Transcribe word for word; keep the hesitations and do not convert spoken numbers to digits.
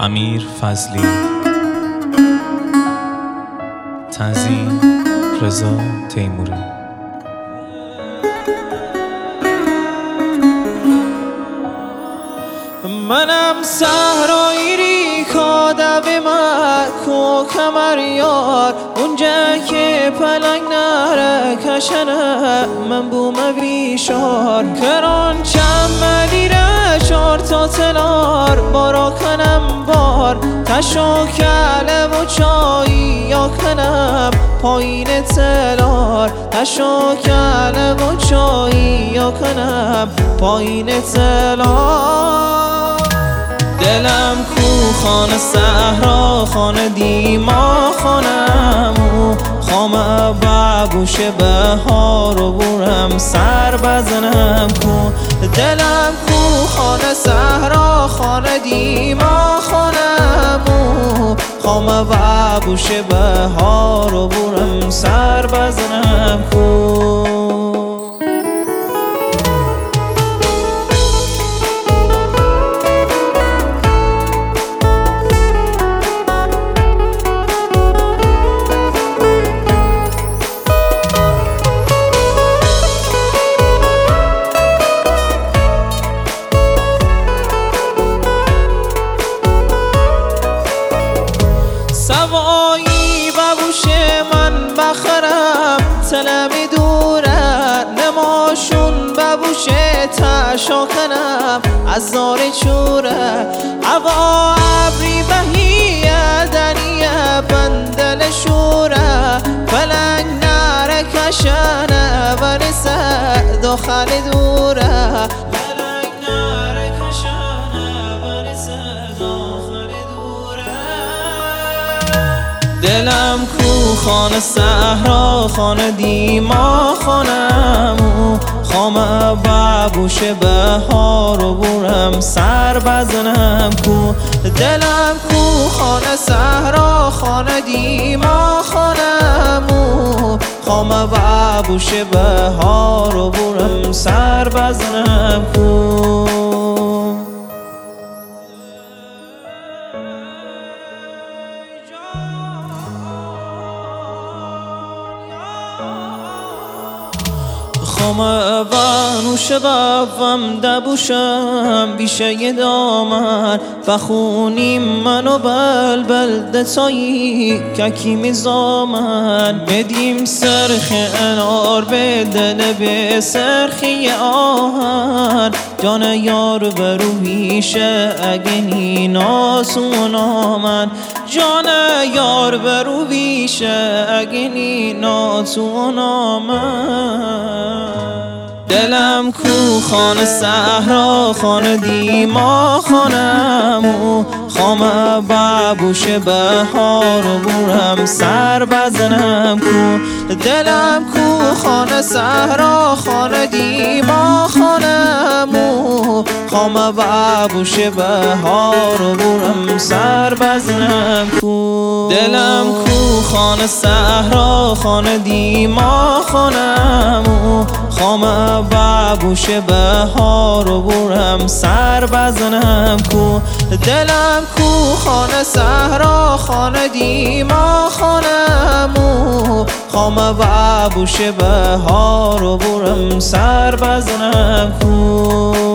امیر فضلی. تنظیم رضا تیموری. منم صحرایی ریکا دب مکو کمر یار اونجا که پلنگ نره کشنه من بوم ویشار کران چم مدیره شار تا تلار بارا کنم بار تشو کله و چایی یا کنم پایین تلار تشو کله و چایی یا کنم پایین تلار دلم کو خانه صحرا خانه دیما خانمو خامه ببوش بهار و بورم سر بزنم کو دلم کو خانه صحرا خانه دیما خانمو خامه ببوش بهار و بورم سر بزنم کو سوایی ببوش من بخرم تلمی دوره نماشون ببوشه تشا کنم از زار چوره هوا عبری بهیه دنیه بندل شوره پلنگ نره کشنه برسه داخل دوره پلنگ نره کشنه برسه داخل دوره دلم کو خانه صحرا خانه دیما خانمو خامه ببوش بهار و بورم سر بزنم کو دلم کو خانه صحرا خانه دیما خانمو خامه ببوش بهار و بورم سر بزنم کو خامه بنوش بفم دبوشم بیشه دامن بخونیم منو بلبل دتایی ککی میزامن بدیم سرخ انار به دل به سرخی آهن جان یار برو بیشه اگه نیناسونا من جان یار برو بیشه اگه نیناسونا من دلم کو خانه صحرا خانه دیما خانمو خامه ببوش بهار و بورم سر بزنم کو دلم کو خانه صحرا خانه دیما خانمو خامه ببوش بهار و بورم سر بزنم کو دلم کو خانه صحرا خانه دیما خانمو خامه ببوش بهار و بورم سر بزنم کو دلم کو خانه صحرا خانه دیما خانمو خامه ببوش بهار و بورم سر بزنم کو